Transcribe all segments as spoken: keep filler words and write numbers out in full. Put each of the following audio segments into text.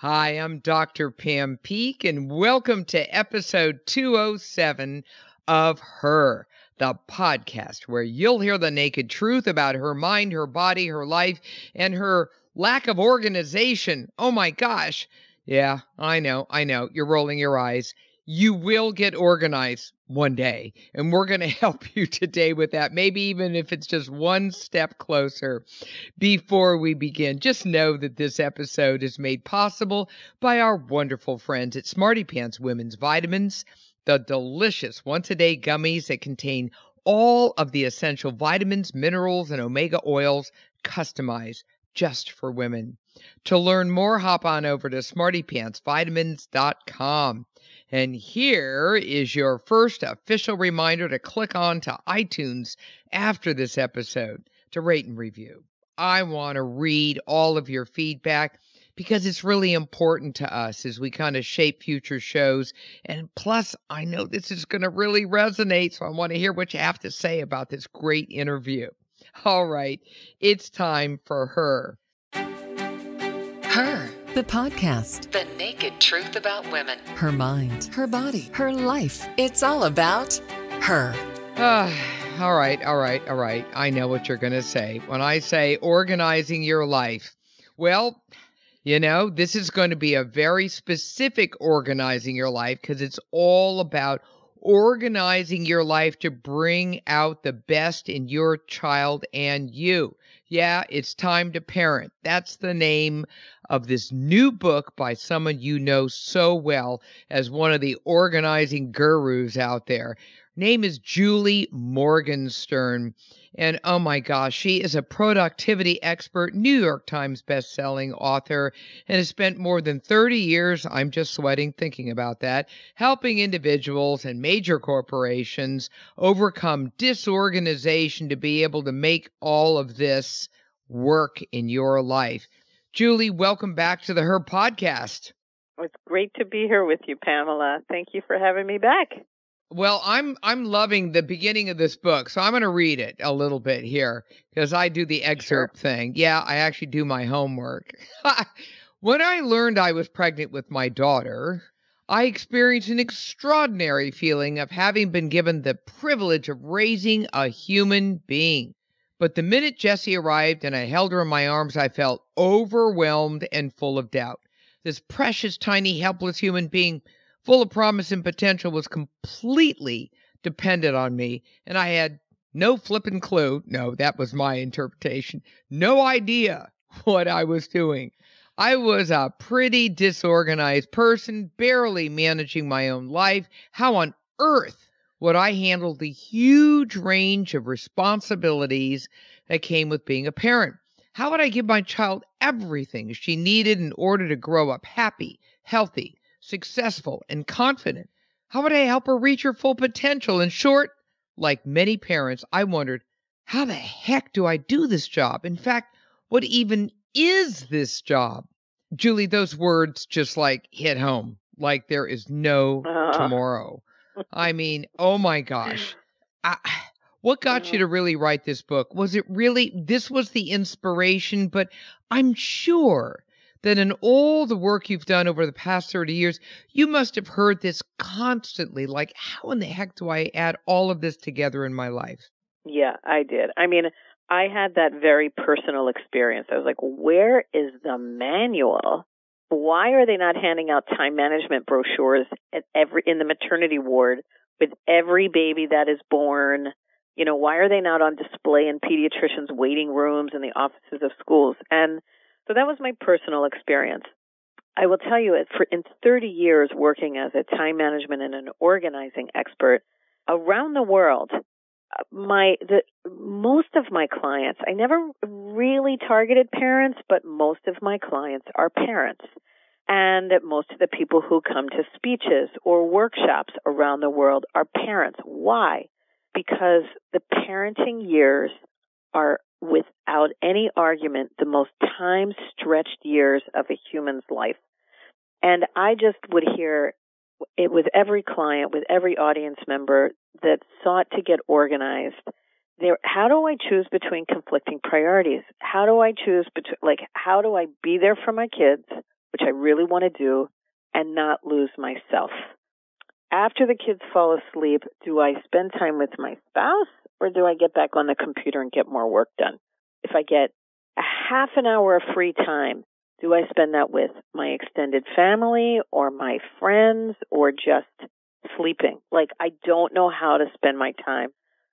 Hi, I'm Doctor Pam Peek, and welcome to episode two oh seven of Her, the podcast where you'll hear the naked truth about her mind, her body, her life, and her lack of organization. Oh my gosh. Yeah, I know, I know. You're rolling your eyes. You will get organized one day, and we're going to help you today with that. Maybe even if it's just one step closer. Before we begin, just know that this episode is made possible by our wonderful friends at Smarty Pants Women's Vitamins, the delicious once-a-day gummies that contain all of the essential vitamins, minerals, and omega oils customized just for women. To learn more, hop on over to smarty pants vitamins dot com. And here is your first official reminder to click on to iTunes after this episode to rate and review. I want to read all of your feedback because it's really important to us as we kind of shape future shows. And plus, I know this is going to really resonate, so I want to hear what you have to say about this great interview. All right, it's time for Her. Her, the podcast. The naked truth about women. Her mind, her body, her life. It's all about her. Uh, all right, all right, all right. I know what you're going to say. When I say organizing your life, well, you know, this is going to be a very specific organizing your life because it's all about organizing your life to bring out the best in your child and you. Yeah, it's time to parent. That's the name of this new book by someone you know so well as one of the organizing gurus out there. Her name is Julie Morgenstern. And oh my gosh, she is a productivity expert, New York Times bestselling author, and has spent more than thirty years, I'm just sweating thinking about that, helping individuals and major corporations overcome disorganization to be able to make all of this work in your life. Julie, welcome back to the Her podcast. It's great to be here with you, Pamela. Thank you for having me back. Well, I'm I'm loving the beginning of this book, so I'm going to read it a little bit here because I do the excerpt sure. thing. Yeah, I actually do my homework. When I learned I was pregnant with my daughter, I experienced an extraordinary feeling of having been given the privilege of raising a human being. But the minute Jessie arrived and I held her in my arms, I felt overwhelmed and full of doubt. This precious, tiny, helpless human being full of promise and potential was completely dependent on me, and I had no flippin' clue, no, that was my interpretation, no idea what I was doing. I was a pretty disorganized person, barely managing my own life. How on earth would I handle the huge range of responsibilities that came with being a parent? How would I give my child everything she needed in order to grow up happy, healthy, successful, and confident? How would I help her reach her full potential? In short, like many parents, I wondered, how the heck do I do this job? In fact, what even is this job? Julie, those words just like hit home, like there is no Uh. tomorrow. I mean, oh my gosh. I, what got you to really write this book? Was it really, this was the inspiration, but I'm sure that in all the work you've done over the past thirty years, you must have heard this constantly. Like, how in the heck do I add all of this together in my life? Yeah, I did. I mean, I had that very personal experience. I was like, where is the manual? Why are they not handing out time management brochures at every in the maternity ward with every baby that is born? You know, why are they not on display in pediatricians' waiting rooms and the offices of schools? And so that was my personal experience. I will tell you, for in thirty years working as a time management and an organizing expert around the world, my the most of my clients, I never really targeted parents, but most of my clients are parents. And most of the people who come to speeches or workshops around the world are parents. Why? Because the parenting years are, without any argument, the most time-stretched years of a human's life. And I just would hear it with every client, with every audience member that sought to get organized. There, how do I choose between conflicting priorities? How do I choose between, like, how do I be there for my kids which I really want to do, and not lose myself. After the kids fall asleep, do I spend time with my spouse or do I get back on the computer and get more work done? If I get a half an hour of free time, do I spend that with my extended family or my friends or just sleeping? Like, I don't know how to spend my time.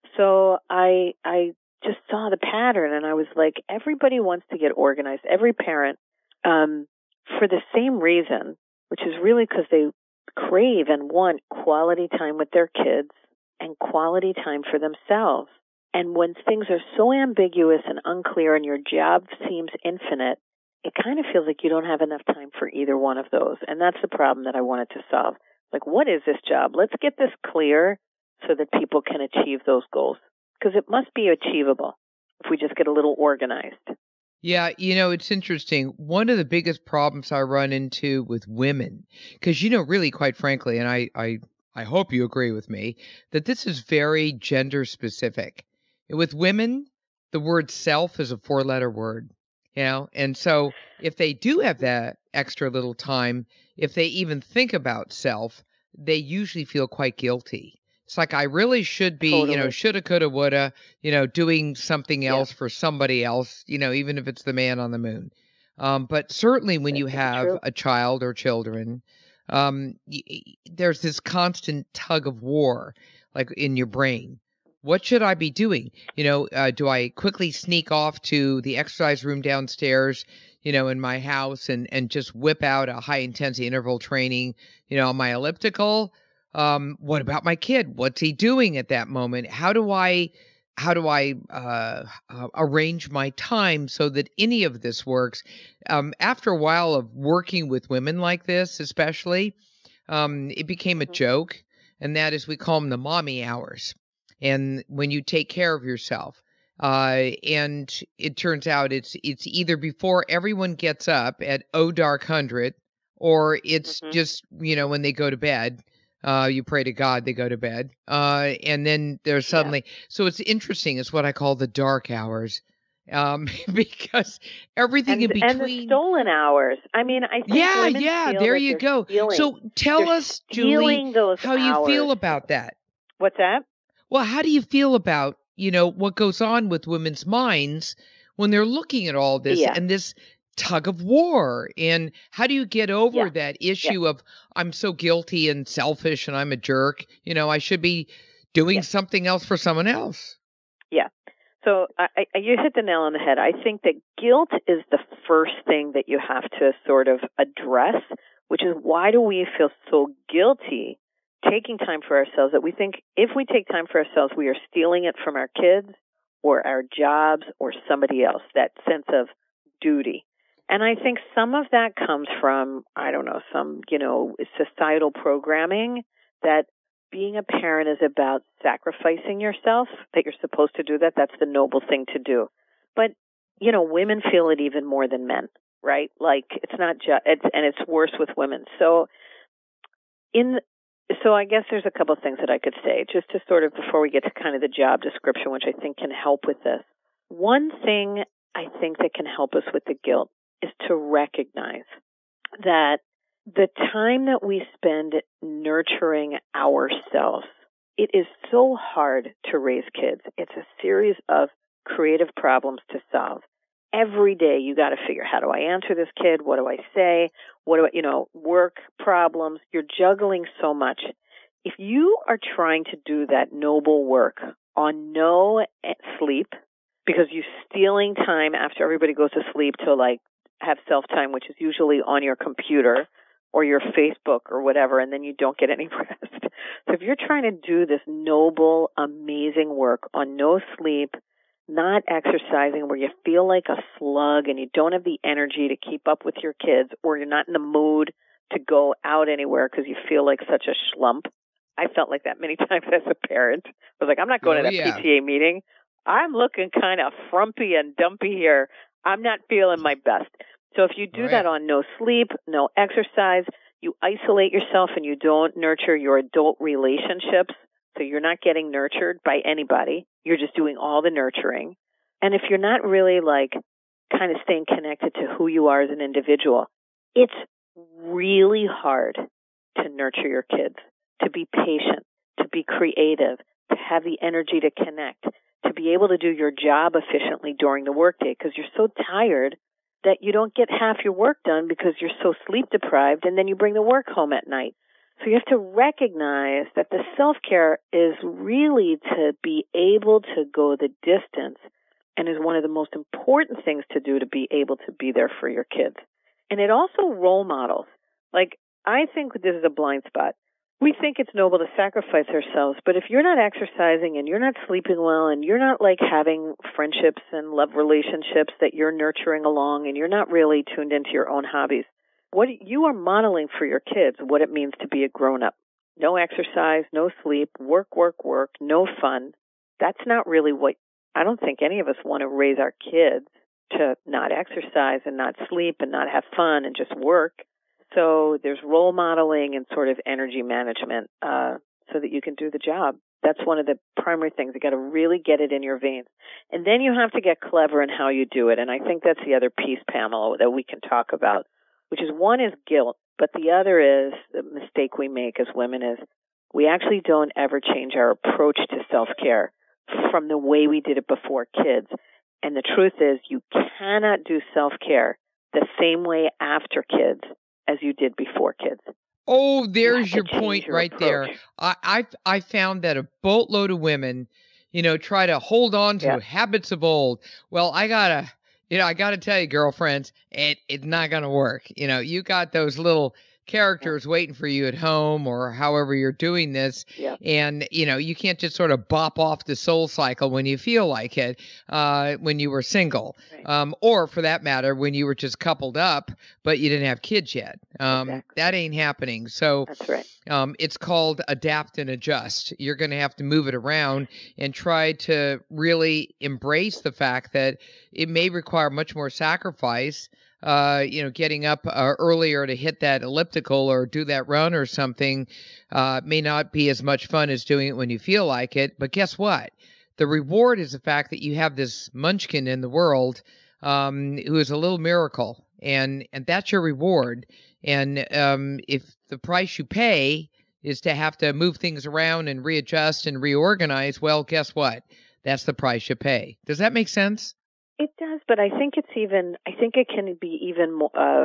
So I I just saw the pattern and I was like, everybody wants to get organized. Every parent, um, for the same reason, which is really because they crave and want quality time with their kids and quality time for themselves. And when things are so ambiguous and unclear and your job seems infinite, it kind of feels like you don't have enough time for either one of those. And that's the problem that I wanted to solve. Like, what is this job? Let's get this clear so that people can achieve those goals. Because it must be achievable if we just get a little organized. Yeah, you know, it's interesting. One of the biggest problems I run into with women, because, you know, really, quite frankly, and I, I, I hope you agree with me, that this is very gender specific. With women, the word self is a four-letter word, you know, and so if they do have that extra little time, if they even think about self, they usually feel quite guilty. It's like, I really should be, Totally. you know, shoulda, coulda, woulda, you know, doing something else Yeah. for somebody else, you know, even if it's the man on the moon. Um, but certainly when you That's have true. a child or children, um, y- y- there's this constant tug of war, like in your brain. What should I be doing? You know, uh, do I quickly sneak off to the exercise room downstairs, you know, in my house and, and just whip out a high intensity interval training, you know, on my elliptical? Um, what about my kid? What's he doing at that moment? How do I, how do I uh, uh, arrange my time so that any of this works? Um, after a while of working with women like this, especially, um, it became a Mhm. joke, and that is we call them the mommy hours. And when you take care of yourself, uh, and it turns out it's it's either before everyone gets up at oh dark hundred, or it's Mhm. just, you know, when they go to bed. Uh, you pray to God they go to bed. Uh, and then there's Yeah. suddenly, so it's interesting. It's what I call the dark hours, um, because everything And in and the between. stolen hours. I mean, I think Yeah, women yeah, feel there that you they're go. stealing. So tell They're us, Julie, stealing those how you hours. feel about that. What's that? Well, how do you feel about, you know, what goes on with women's minds when they're looking at all this Yeah. and this tug of war? And how do you get over Yeah. that Yeah. issue of I'm so guilty and selfish and I'm a jerk? You know, I should be doing Yeah. something else for someone else. Yeah. So I, I, you hit the nail on the head. I think that guilt is the first thing that you have to sort of address, which is why do we feel so guilty taking time for ourselves that we think if we take time for ourselves, we are stealing it from our kids or our jobs or somebody else, that sense of duty. And I think some of that comes from, I don't know, some, you know, societal programming that being a parent is about sacrificing yourself, that you're supposed to do that. That's the noble thing to do. But, you know, women feel it even more than men, right? Like, it's not just, it's, and it's worse with women. So, in, so I guess there's a couple of things that I could say, just to sort of, before we get to kind of the job description, which I think can help with this. One thing I think that can help us with the guilt is to recognize that the time that we spend nurturing ourselves, it is so hard to raise kids. It's a series of creative problems to solve. Every day you got to figure, how do I answer this kid? What do I say? What do I, you know, work problems. You're juggling so much. If you are trying to do that noble work on no sleep, because you're stealing time after everybody goes to sleep to like have self-time, which is usually on your computer or your Facebook or whatever, and then you don't get any rest. So if you're trying to do this noble, amazing work on no sleep, not exercising, where you feel like a slug and you don't have the energy to keep up with your kids, or you're not in the mood to go out anywhere because you feel like such a schlump. I felt like that many times as a parent. I was like, I'm not going Oh, to that yeah. P T A meeting. I'm looking kind of frumpy and dumpy here. I'm not feeling my best. So if you do Right. that on no sleep, no exercise, you isolate yourself and you don't nurture your adult relationships, so you're not getting nurtured by anybody. You're just doing all the nurturing. And if you're not really like kind of staying connected to who you are as an individual, it's really hard to nurture your kids, to be patient, to be creative, to have the energy to connect, to be able to do your job efficiently during the workday because you're so tired that you don't get half your work done because you're so sleep deprived, and then you bring the work home at night. So you have to recognize that the self-care is really to be able to go the distance and is one of the most important things to do to be able to be there for your kids. And it also role models. Like, I think this is a blind spot. We think it's noble to sacrifice ourselves, but if you're not exercising and you're not sleeping well and you're not like having friendships and love relationships that you're nurturing along and you're not really tuned into your own hobbies, what you are modeling for your kids what it means to be a grown-up. No exercise, no sleep, work, work, work, no fun. That's not really what, I don't think any of us want to raise our kids to not exercise and not sleep and not have fun and just work. So there's role modeling and sort of energy management uh, so that you can do the job. That's one of the primary things. You got to really get it in your veins. And then you have to get clever in how you do it. And I think that's the other piece, Pamela, that we can talk about, which is one is guilt, but the other is the mistake we make as women is we actually don't ever change our approach to self-care from the way we did it before kids. And the truth is you cannot do self-care the same way after kids as you did before kids. Oh, there's you your point your right approach. there. I, I I found that a boatload of women, you know, try to hold on to Yeah. habits of old. Well, I gotta, you know, I gotta tell you, girlfriends, it it's not gonna work. You know, you got those little characters waiting for you at home or however you're doing this. Yeah. And, you know, you can't just sort of bop off the soul cycle when you feel like it, uh, when you were single, Right. um, or for that matter, when you were just coupled up, but you didn't have kids yet. Um, Exactly. That ain't happening. So That's right. um, it's called adapt and adjust. You're going to have to move it around and try to really embrace the fact that it may require much more sacrifice. Uh, you know, getting up uh, earlier to hit that elliptical or do that run or something uh, may not be as much fun as doing it when you feel like it. But guess what? The reward is the fact that you have this munchkin in the world um, who is a little miracle, and and that's your reward. And um, if the price you pay is to have to move things around and readjust and reorganize, well, guess what? That's the price you pay. Does that make sense? It does, but I think it's even, I think it can be even more, uh,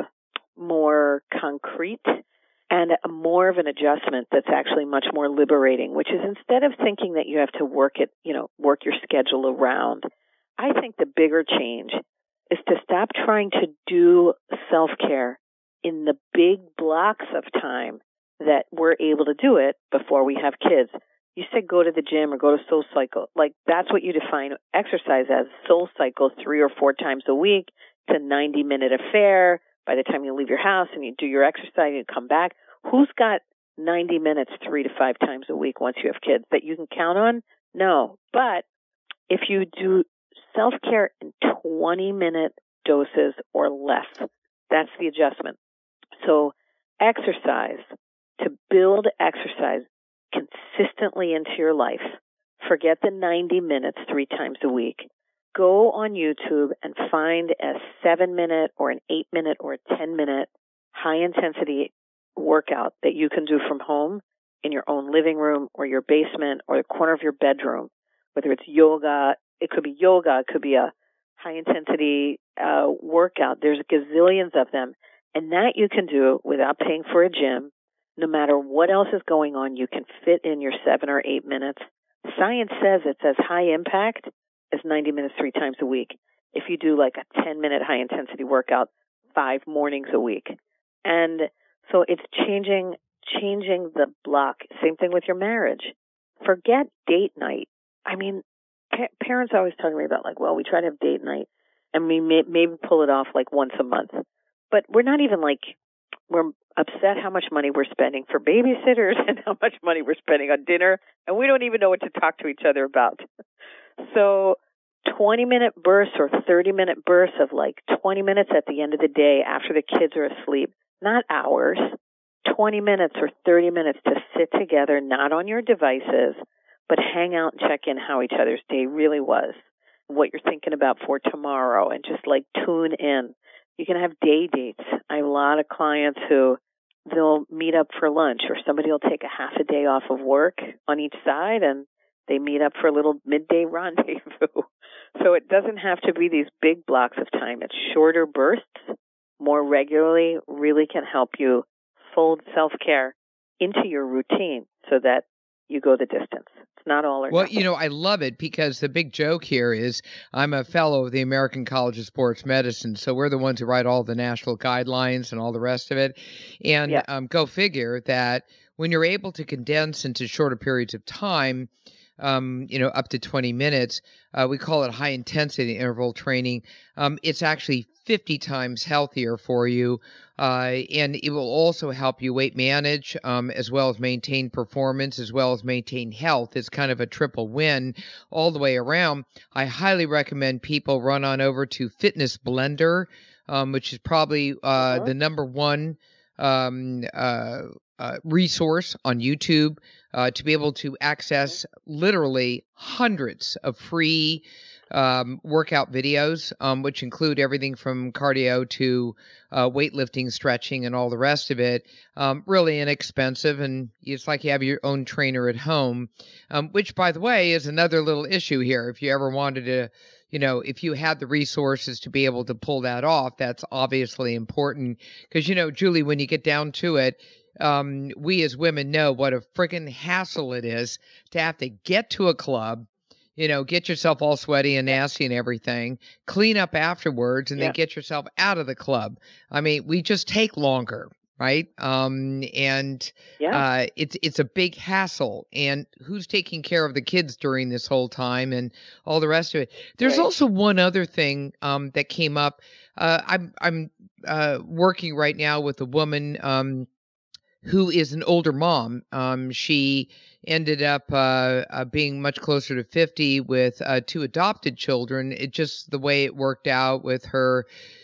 more concrete and a more of an adjustment that's actually much more liberating, which is instead of thinking that you have to work it, you know, work your schedule around, I think the bigger change is to stop trying to do self-care in the big blocks of time that we're able to do it before we have kids. You said go to the gym or go to Soul Cycle. Like, that's what you define exercise as. Soul Cycle three or four times a week. It's a ninety-minute affair. By the time you leave your house and you do your exercise and you come back, who's got ninety minutes three to five times a week once you have kids that you can count on? No. But if you do self-care in twenty-minute doses or less, that's the adjustment. So exercise, to build exercise consistently into your life. Forget the ninety minutes three times a week. Go on YouTube and find a seven minute or an eight minute or a ten minute high intensity workout that you can do from home in your own living room or your basement or the corner of your bedroom. Whether it's yoga, it could be yoga, it could be a high intensity uh, workout. There's gazillions of them. And that you can do without paying for a gym. No matter what else is going on, you can fit in your seven or eight minutes. Science says it's as high impact as ninety minutes three times a week. If you do like a ten minute high intensity workout five mornings a week. And so it's changing, changing the block. Same thing with your marriage. Forget date night. I mean, pa- parents always talk to me about like, well, we try to have date night and we may, maybe pull it off like once a month. But we're not even like, we're upset how much money we're spending for babysitters and how much money we're spending on dinner, and we don't even know what to talk to each other about. So twenty-minute bursts or thirty-minute bursts of like twenty minutes at the end of the day after the kids are asleep, not hours, twenty minutes or thirty minutes to sit together, not on your devices, but hang out and check in how each other's day really was, what you're thinking about for tomorrow, and just like tune in. You can have day dates. I have a lot of clients who they'll meet up for lunch, or somebody will take a half a day off of work on each side and they meet up for a little midday rendezvous. So it doesn't have to be these big blocks of time. It's shorter bursts, more regularly, really can help you fold self-care into your routine so that you go the distance. It's not all or Well, nothing. you know, I love it because the big joke here is I'm a fellow of the American College of Sports Medicine, so we're the ones who write all the national guidelines and all the rest of it. And Yeah. um, go figure that when you're able to condense into shorter periods of time, um, you know, up to twenty minutes, uh, we call it high intensity interval training. Um, it's actually fifty times healthier for you. Uh, and it will also help you weight manage, um, as well as maintain performance, as well as maintain health. It's kind of a triple win all the way around. I highly recommend people run on over to Fitness Blender, um, which is probably uh, Uh-huh. the number one um, uh, uh, resource on YouTube uh, to be able to access literally hundreds of free um, workout videos, um, which include everything from cardio to uh, weightlifting, stretching, and all the rest of it. Um, really inexpensive, and it's like you have your own trainer at home, um, which, by the way, is another little issue here. If you ever wanted to, you know, if you had the resources to be able to pull that off, that's obviously important. Because, you know, Julie, when you get down to it, um, we as women know what a friggin' hassle it is to have to get to a club, you know, get yourself all sweaty and nasty and everything, clean up afterwards, and Yeah. then get yourself out of the club. I mean, we just take longer, right? Um, and Yeah. uh, it's it's a big hassle. And who's taking care of the kids during this whole time and all the rest of it? There's Right. also one other thing um, that came up. Uh, I'm I'm uh, working right now with a woman um, who is an older mom. Um, she ended up uh, uh, being much closer to fifty with uh, two adopted children. It just the way it worked out with her,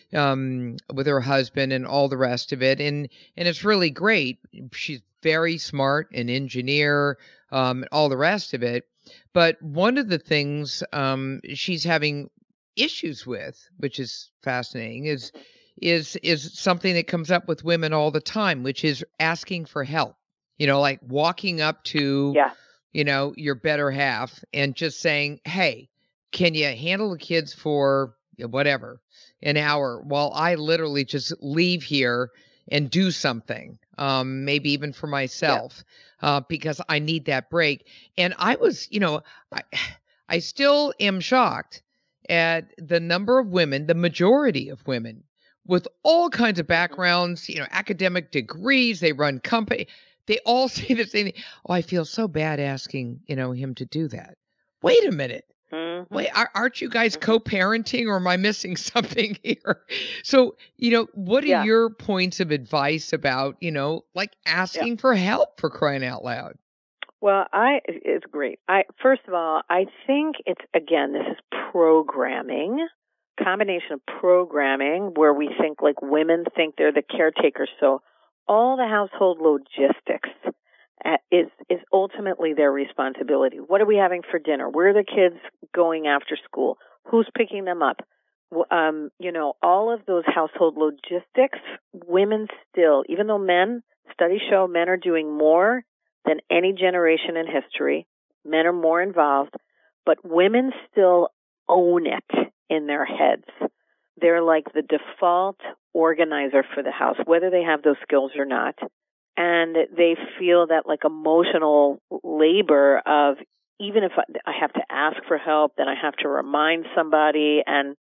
um, with her husband and all the rest of it. And and it's really great. She's very smart, an engineer, um, all the rest of it. But one of the things um, she's having issues with, which is fascinating, is is is something that comes up with women all the time, which is asking for help. You know, like walking up to, Yeah. you know, your better half and just saying, "Hey, can you handle the kids for whatever, an hour while I literally just leave here and do something, um, maybe even for myself, uh, because I need that break." And I was, you know, I, I still am shocked at the number of women, the majority of women with all kinds of backgrounds, you know, academic degrees, they run company. They all say the same thing. Oh, I feel so bad asking, you know, him to do that. Wait a minute. Mm-hmm. Wait, are, aren't you guys Mhm. co-parenting, or am I missing something here? So, you know, what are Yeah. your points of advice about, you know, like asking for help, for crying out loud? Well, I it's great. I first of all, I think it's again, this is programming, combination of programming where we think like women think they're the caretakers, so all the household logistics uh, is is ultimately their responsibility. What are we having for dinner? Where are the kids going after school? Who's picking them up? W- Um, you know, all of those household logistics, women still, even though men, studies show men are doing more than any generation in history. Men are more involved, but women still own it in their heads. They're like the default organizer for the house, whether they have those skills or not. And they feel that like emotional labor of even if I have to ask for help, then I have to remind somebody, and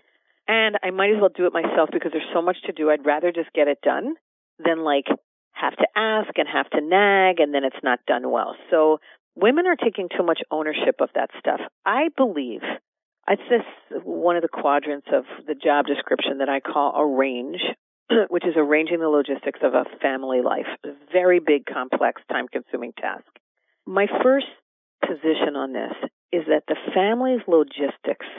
and I might as well do it myself because there's so much to do. I'd rather just get it done than like have to ask and have to nag and then it's not done well. So women are taking too much ownership of that stuff. I believe it's this one of the quadrants of the job description that I call arrange, which is arranging the logistics of a family life. A very big, complex, time-consuming task. My first position on this is that the family's logistics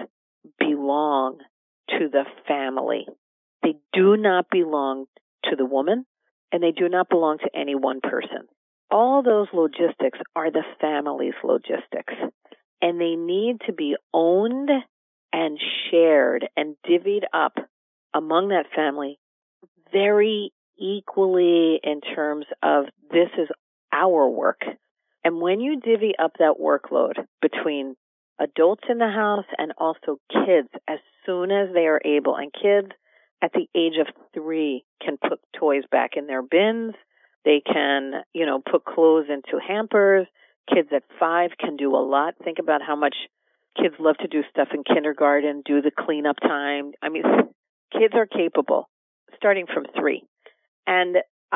belong to the family. They do not belong to the woman, and they do not belong to any one person. All those logistics are the family's logistics, and they need to be owned and shared and divvied up among that family very equally in terms of this is our work. And when you divvy up that workload between adults in the house and also kids as soon as they are able, and kids at the age of three can put toys back in their bins, they can, you know, put clothes into hampers. Kids at five can do a lot. Think about how much kids love to do stuff in kindergarten, do the cleanup time. I mean, kids are capable starting from three. And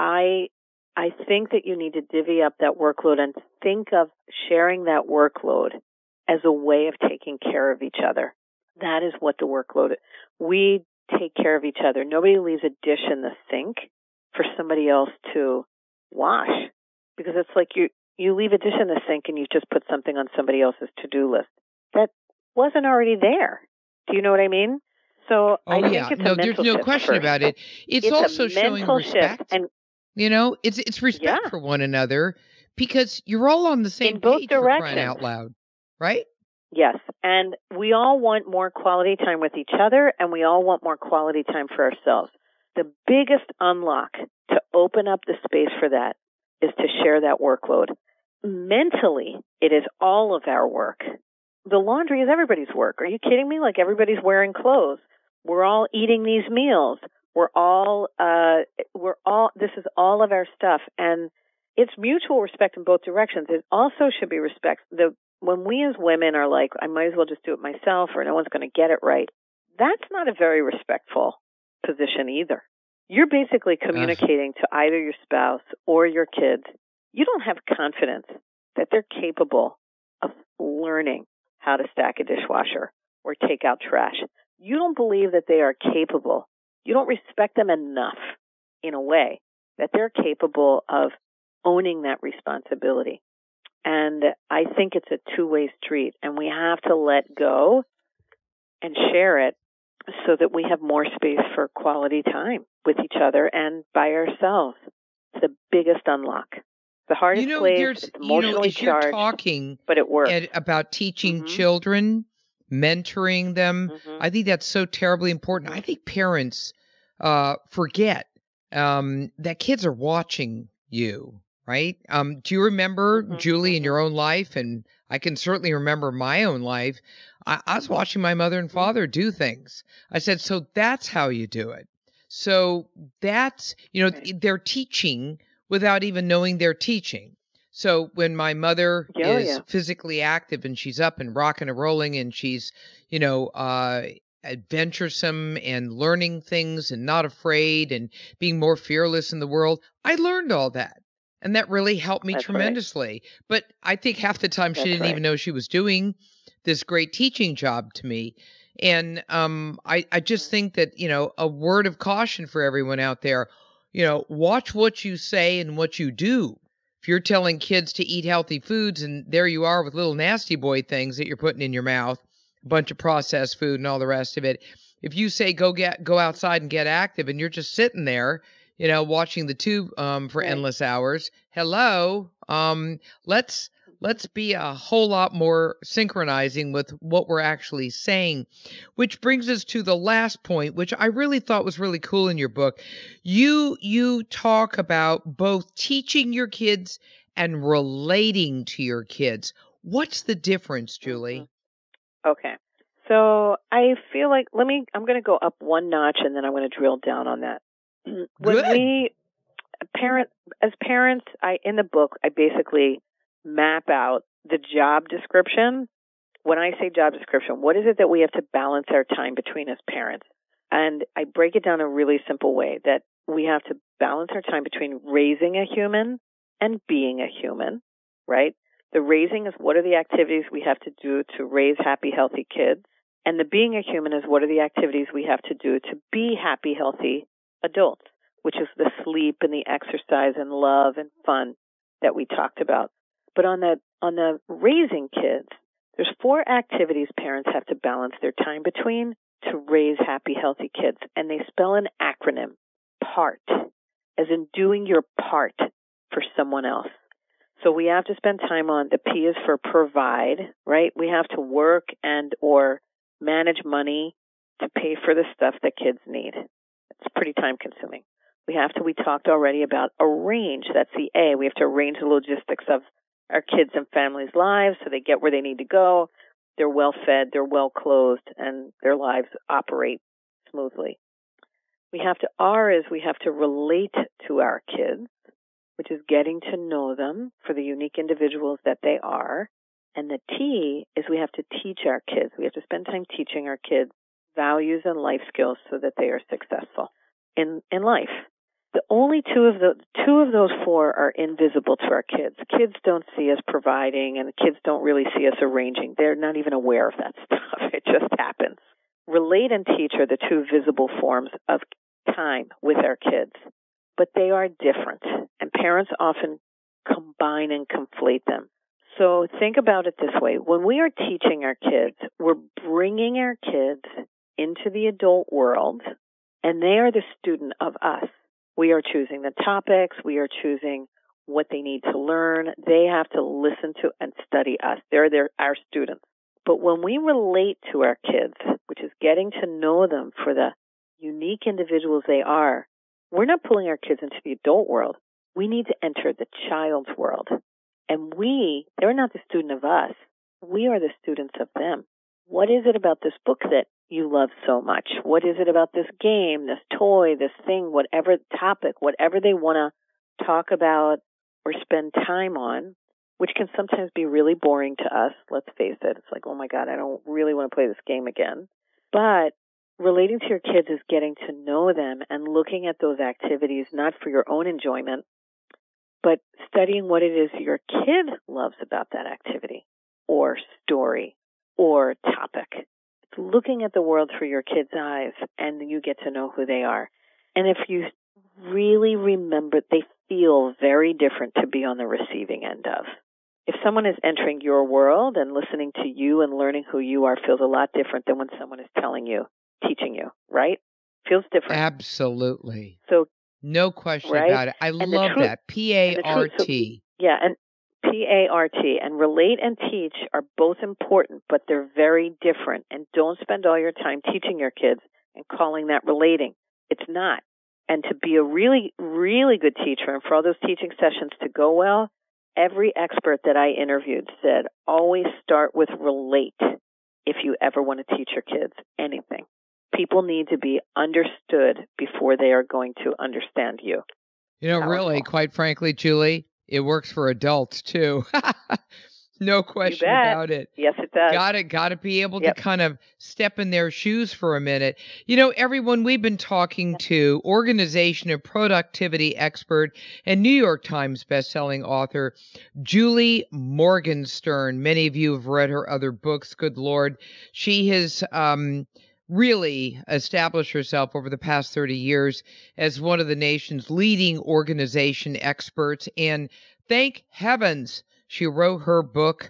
I I think that you need to divvy up that workload and think of sharing that workload as a way of taking care of each other. That is what the workload is. We take care of each other. Nobody leaves a dish in the sink for somebody else to wash, because it's like you, you leave a dish in the sink and you just put something on somebody else's to-do list. That wasn't already there. Do you know what I mean? So Oh, I think yeah. it's a No, there's mental no shift question first. about it. It's, It's also a showing mental shift. respect. And You know, it's it's respect yeah, for one another because you're all on the same in both page, for crying directions. out loud, right? Yes, and we all want more quality time with each other, and we all want more quality time for ourselves. The biggest unlock to open up the space for that is to share that workload. Mentally, it is all of our work. The laundry is everybody's work. Are you kidding me? Like, everybody's wearing clothes. We're all eating these meals. We're all, uh, we're all, this is all of our stuff. And it's mutual respect in both directions. It also should be respect. The, when we as women are like, I might as well just do it myself or no one's going to get it right, that's not a very respectful position either. You're basically communicating to either your spouse or your kids. You don't have confidence that they're capable of learning how to stack a dishwasher or take out trash. You don't believe that they are capable. You don't respect them enough in a way that they're capable of owning that responsibility. And I think it's a two-way street, and we have to let go and share it so that we have more space for quality time with each other and by ourselves. It's the biggest unlock. The hardest You know, place, there's, it's you know, emotionally as you're charged, talking but it works. Ed, about teaching Mhm. children, mentoring them, Mhm. I think that's so terribly important. I think parents uh, forget um, that kids are watching you, right? Um, do you remember, Mhm. Julie, in Mhm. your own life? And I can certainly remember my own life. I, I was watching my mother and father do things. I said, so that's how you do it. So that's, you know, Right. they're teaching without even knowing they're teaching. So when my mother Yeah, is yeah. physically active and she's up and rocking and rolling and she's, you know, uh, adventuresome and learning things and not afraid and being more fearless in the world, I learned all that. And that really helped me That's right. tremendously. But I think half the time she That's didn't right. even know she was doing this great teaching job to me. And um, I, I just think that, you know, a word of caution for everyone out there, you know, watch what you say and what you do. If you're telling kids to eat healthy foods and there you are with little nasty boy things that you're putting in your mouth, a bunch of processed food and all the rest of it. If you say go get go outside and get active and you're just sitting there, you know, watching the tube um, for Right. endless hours, hello, um, let's let's be a whole lot more synchronizing with what we're actually saying. Which brings us to the last point, which I really thought was really cool in your book. You you talk about both teaching your kids and relating to your kids. What's the difference, Julie? Mhm. Okay. So I feel like, let me, I'm going to go up one notch and then I'm going to drill down on that. When Good. we, parent, as parents, I, in the book, I basically map out the job description. When I say job description, what is it that we have to balance our time between as parents? And I break it down in a really simple way, that we have to balance our time between raising a human and being a human, right? The raising is what are the activities we have to do to raise happy, healthy kids. And the being a human is what are the activities we have to do to be happy, healthy adults, which is the sleep and the exercise and love and fun that we talked about. But on the, on the raising kids, there's four activities parents have to balance their time between to raise happy, healthy kids. And they spell an acronym, PART, as in doing your part for someone else. So we have to spend time on, the P is for provide, right? We have to work and or manage money to pay for the stuff that kids need. It's pretty time consuming. We have to, we talked already about arrange. That's the A. We have to arrange the logistics of our kids' and families' lives so they get where they need to go. They're well fed, they're well clothed, and their lives operate smoothly. We have to, R is we have to relate to our kids, which is getting to know them for the unique individuals that they are. And the T is we have to teach our kids. We have to spend time teaching our kids values and life skills so that they are successful in, in life. The only two of the two of those four are invisible to our kids. Kids don't see us providing, and the kids don't really see us arranging. They're not even aware of that stuff. It just happens. Relate and teach are the two visible forms of time with our kids, but they are different, and parents often combine and conflate them. So think about it this way. When we are teaching our kids, we're bringing our kids into the adult world, and they are the student of us. We are choosing the topics. We are choosing what they need to learn. They have to listen to and study us. They're, they're our students. But when we relate to our kids, which is getting to know them for the unique individuals they are, we're not pulling our kids into the adult world. We need to enter the child's world. And we, they're not the student of us. We are the students of them. What is it about this book that you love so much? What is it about this game, this toy, this thing, whatever topic, whatever they want to talk about or spend time on, which can sometimes be really boring to us, let's face it. It's like, oh my God, I don't really want to play this game again. But relating to your kids is getting to know them and looking at those activities, not for your own enjoyment, but studying what it is your kid loves about that activity or story or topic. It's looking at the world through your kids' eyes, and you get to know who they are. And if you really remember, they feel very different to be on the receiving end of. If someone is entering your world and listening to you and learning who you are, feels a lot different than when someone is telling you, teaching you, right? Feels different. Absolutely. So, no question right? about it. I and love truth, that. P A R T. So, yeah, and P A R T. And relate and teach are both important, but they're very different. And don't spend all your time teaching your kids and calling that relating. It's not. And to be a really, really good teacher, and for all those teaching sessions to go well, every expert that I interviewed said, always start with relate if you ever want to teach your kids anything. People need to be understood before they are going to understand you. You know, Powerful. Really, quite frankly, Julie, it works for adults too. No question about it. Yes, it does. Got to, got to be able Yep. to kind of step in their shoes for a minute. You know, everyone we've been talking to, organization and productivity expert and New York Times bestselling author, Julie Morgenstern. Many of you have read her other books. Good Lord. She has, um, really established herself over the past thirty years as one of the nation's leading organization experts. And thank heavens she wrote her book,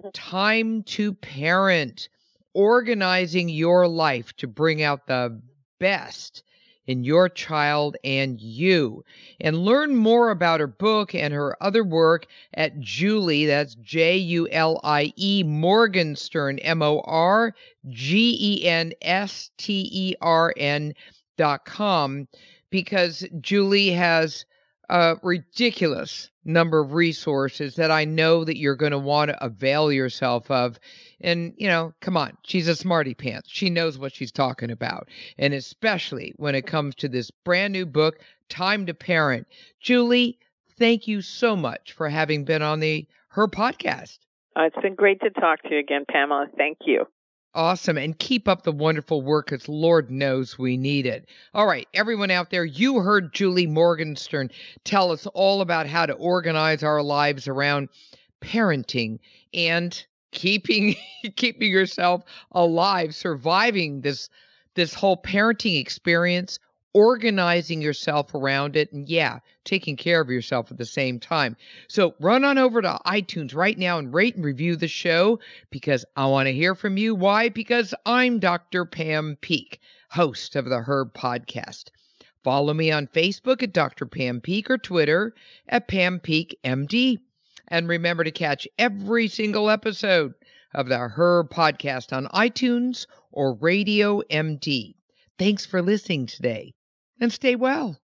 Time to Parent, Organizing Your Life to Bring Out the Best in Your Child and You. And learn more about her book and her other work at Julie, that's J U L I E, Morgenstern, M O R G E N S T E R N dot com, because Julie has a ridiculous number of resources that I know that you're going to want to avail yourself of. And, you know, come on, she's a smarty pants. She knows what she's talking about. And especially when it comes to this brand new book, Time to Parent. Julie, thank you so much for having been on the Her podcast. Uh, it's been great to talk to you again, Pamela. Thank you. Awesome. And keep up the wonderful work, because Lord knows we need it. All right, everyone out there, you heard Julie Morgenstern tell us all about how to organize our lives around parenting and keeping keeping yourself alive, surviving this this whole parenting experience, organizing yourself around it, and yeah, taking care of yourself at the same time. So run on over to iTunes right now and rate and review the show, because I want to hear from you. Why? Because I'm Doctor Pam Peeke, host of the Herb Podcast. Follow me on Facebook at Doctor Pam Peeke or Twitter at Pam Peeke M D. And remember to catch every single episode of the Herb Podcast on iTunes or Radio M D. Thanks for listening today, and stay well.